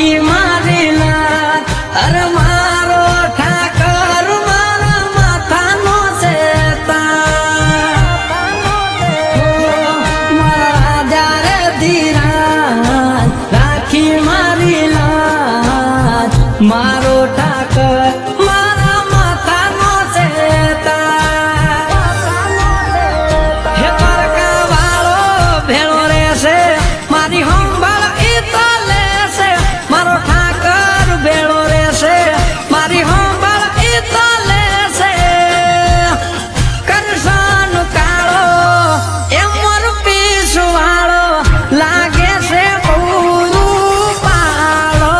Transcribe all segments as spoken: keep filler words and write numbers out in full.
રાખી મારી લાત અરે મારો ઠાકર મારા માથાનો છે મારા જારે ધીરાજ રાખી મારી લાત મારો ઠાકર મારા માથાનો છે હે પારકા વાળો ભેળો રહેશે મારી હંભાળ ઈ તો લેશે મારો ઠાકર ભેળો રહેશે મારી હંભાળ ઈ તો લેશે કરશન કાળો એ મોર પીસ વાળો લાગે છે બહુ પાળો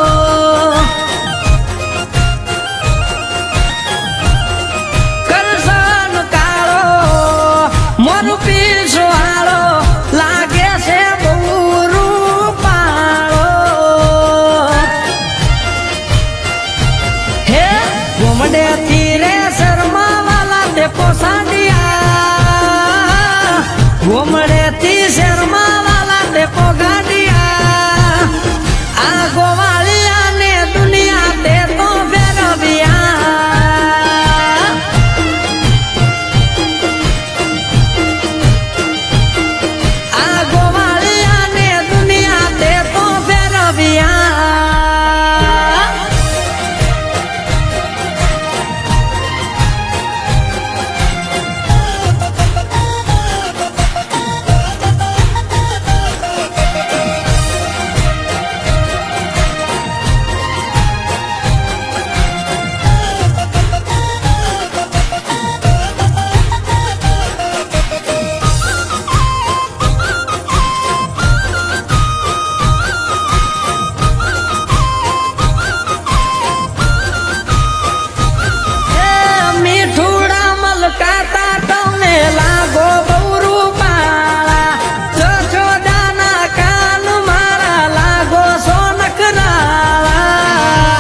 કરશન કાળો મોર પીસ વાળો લાગે છે બહુ રૂપાળો હે ગોમડે થી રે શર્મા વાલા તે પોસાડિયા ગોમડે થી શર્મા વાલા તે પોગાડિયા આ ગોવાળિયા ને દુનિયા તે તો ફેરવ્યા આ ગોવાળિયા ને દુનિયા તે તો ફેરવ્યા હે મીઠુડા મલકાતા તમે લાગો બહુ રૂપાળા જશોદાના કાન મારા લાગો સોનકરાળા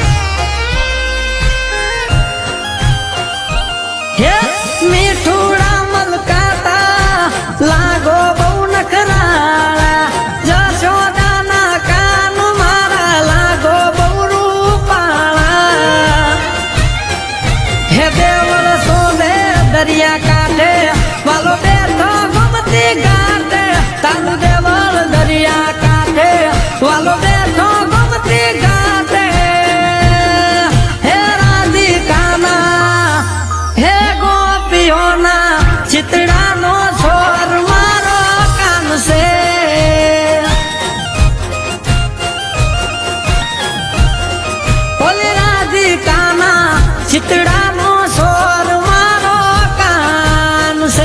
હે મીઠુડા મલકાતા લાગો બહુ નખરાળા જશોદાના કાન મારા લાગો બહુ રૂપાળા હે દેવળ સોદે દરિયા કાંઠે વાલો બેઠો ગોમતી ઘાટે તારું દેવળ દરિયા કાંઠે વાલો બેઠો ગોમતી ઘાટે હે રાધિકાના હે ગોપીઓના ચિતડાનો સ્વર મારો કાન છે ઓલી રાધિકાના ચિતડાનો સ્વર મારો કાન છે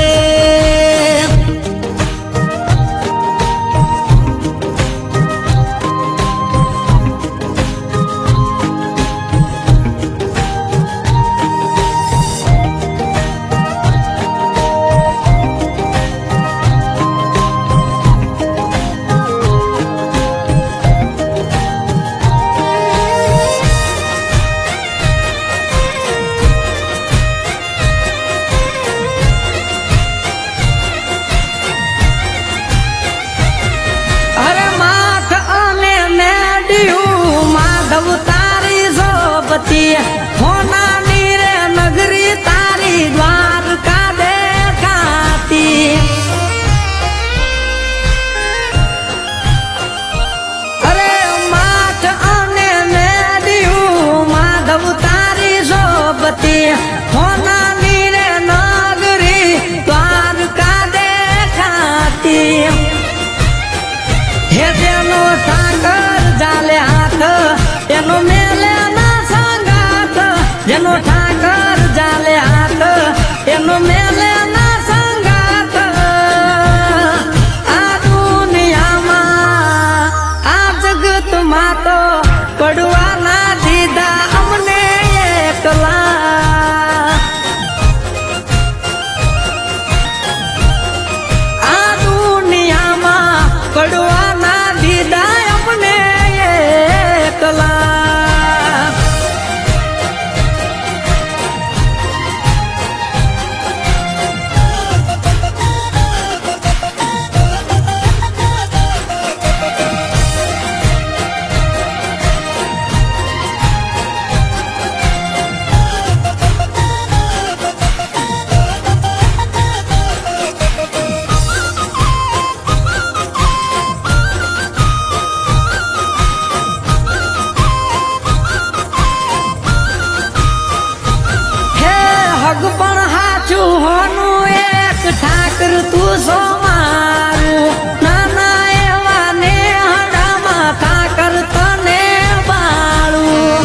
હગ પણ હાચું હોનું એક ઠાકર તું સો મારું નાના એવા ને હડામાં ઠાકર તને બાળું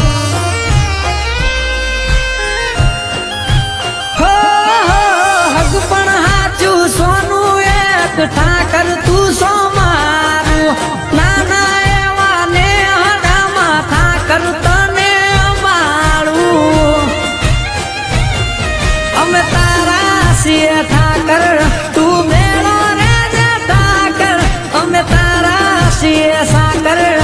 હો હો હગ પણ હાચું સોનું એક ઠાકર તું સો મારું નાના એવા ને હડામાં ઠાકર તને બાળું અમે તારા છીએ ઠાકર તું મેળો રે ઠાકર અમે તારા છીએ સાકર